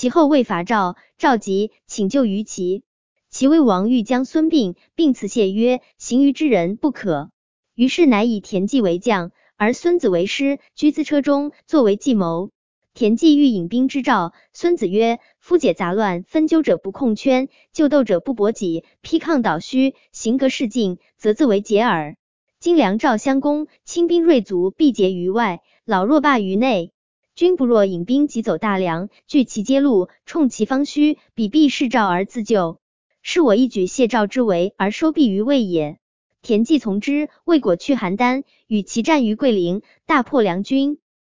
其后为伐赵，赵急，请救于齐。齐威王欲将孙膑，并辞谢曰：行于之人不可。于是乃以田忌为将，而孙子为师，居辎车中，作为计谋。田忌欲引兵之赵，孙子曰：夫解杂乱，分纠者不控圈，救斗者不搏己，披抗倒虚，行格势进，则自为解耳。今梁赵相攻，轻兵锐卒，必结于外，老弱罢于内。君不若引兵急走大梁，据其街路，冲其方虚，彼必视赵而自救。是我一举谢赵之围，而收弊于魏也。田忌从之，魏果去邯郸，与其战于桂陵，大破梁军。